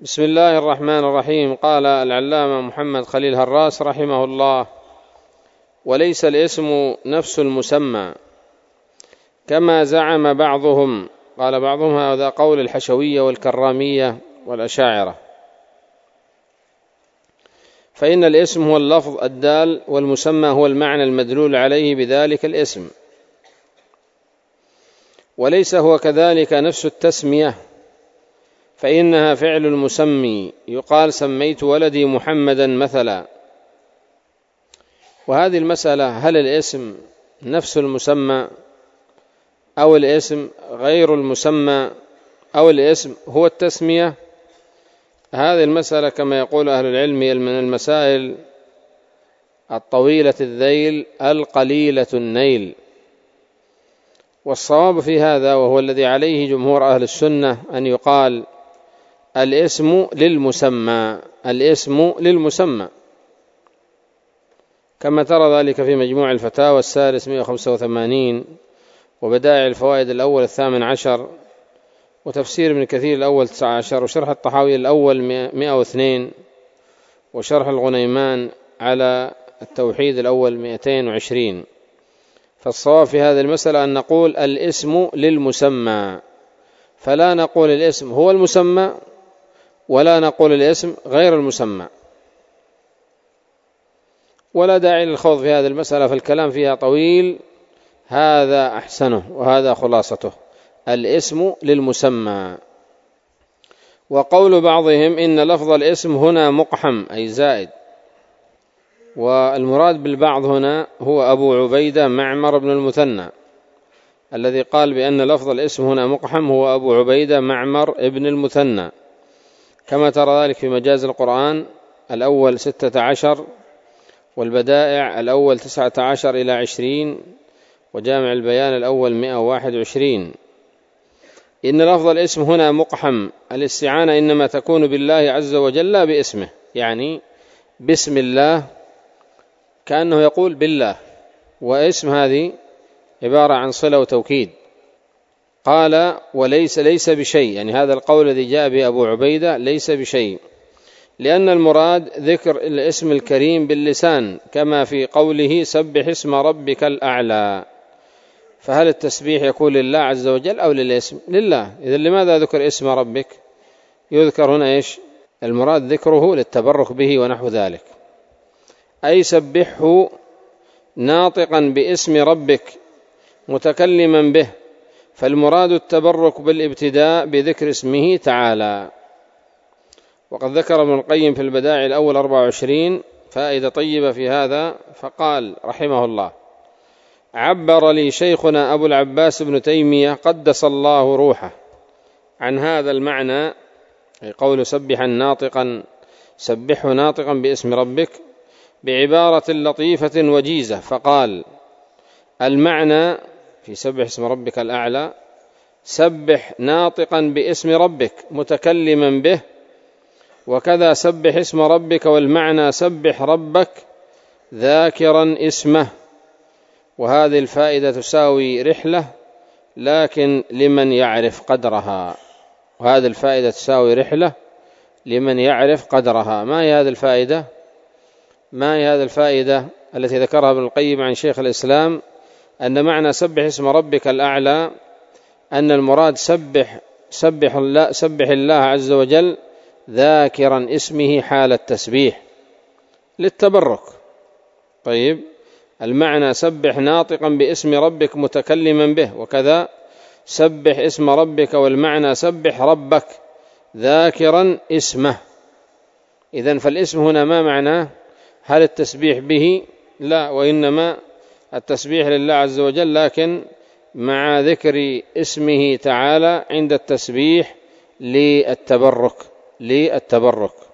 بسم الله الرحمن الرحيم. قال العلامة محمد خليل هراس رحمه الله: وليس الاسم نفس المسمى كما زعم بعضهم. قال بعضهم هذا قول الحشوية والكرامية والأشاعرة، فإن الاسم هو اللفظ الدال، والمسمى هو المعنى المدلول عليه بذلك الاسم، وليس هو كذلك نفس التسمية، فإنها فعل المسمي، يقال سميت ولدي محمدا مثلا. وهذه المسألة هل الاسم نفس المسمى أو الاسم غير المسمى أو الاسم هو التسمية، هذه المسألة كما يقول أهل العلم هي من المسائل الطويلة الذيل القليلة النيل. والصواب في هذا، وهو الذي عليه جمهور أهل السنة، أن يقال الاسم للمسمى، الاسم للمسمى، كما ترى ذلك في مجموع الفتاوى السادس 185 وبدائع الفوائد الأول 18 وتفسير ابن كثير الأول 19 وشرح الطحاوي الأول 102 وشرح الغنيمان على التوحيد الأول 220. فالصواب في هذه المسألة أن نقول الاسم للمسمى، فلا نقول الاسم هو المسمى ولا نقول الاسم غير المسمى، ولا داعي للخوض في هذه المسألة، فالكلام فيها طويل. هذا أحسنه وهذا خلاصته: الاسم للمسمى. وقول بعضهم إن لفظ الاسم هنا مقحم أي زائد، والمراد بالبعض هنا هو أبو عبيدة معمر بن المثنى، الذي قال بأن لفظ الاسم هنا مقحم هو أبو عبيدة معمر بن المثنى، كما ترى ذلك في مجاز القرآن الأول 16 والبدائع الأول 19 إلى 20 وجامع البيان الأول 121. إن لفظ الاسم هنا مقحم، الاستعانة إنما تكون بالله عز وجل لا باسمه، يعني بسم الله كأنه يقول بالله، واسم هذه عبارة عن صلة وتوكيد. قال ليس بشيء، يعني هذا القول الذي جاء به أبو عبيدة ليس بشيء، لأن المراد ذكر الاسم الكريم باللسان، كما في قوله سبح اسم ربك الأعلى. فهل التسبيح يكون لله عز وجل أو للاسم؟ لله. إذن لماذا ذكر اسم ربك؟ يذكر هنا إيش؟ المراد ذكره للتبرك به ونحو ذلك، أي سبحه ناطقا باسم ربك متكلما به، فالمراد التبرك بالابتداء بذكر اسمه تعالى. وقد ذكر ابن القيم في البدائع الأول 24 فائدة طيبة في هذا، فقال رحمه الله: عبر لي شيخنا أبو العباس بن تيمية قدس الله روحه عن هذا المعنى، قول سبحه ناطقا باسم ربك، بعبارة لطيفة وجيزة، فقال: المعنى في سبح اسم ربك الأعلى سبح ناطقا باسم ربك متكلما به، وكذا سبح اسم ربك، والمعنى سبح ربك ذاكرا اسمه. وهذه الفائدة تساوي رحلة لكن لمن يعرف قدرها، وهذه الفائدة تساوي رحلة لمن يعرف قدرها. ما هي هذه الفائدة التي ذكرها ابن القيم عن شيخ الإسلام؟ أن معنى سبح اسم ربك الأعلى أن المراد سبح الله عز وجل ذاكرا اسمه حال التسبيح للتبرك. طيب، المعنى سبح ناطقا باسم ربك متكلما به، وكذا سبح اسم ربك، والمعنى سبح ربك ذاكرا اسمه. إذن فالاسم هنا ما معناه؟ هل التسبيح به؟ لا، وإنما التسبيح لله عز وجل، لكن مع ذكر اسمه تعالى عند التسبيح للتبرك.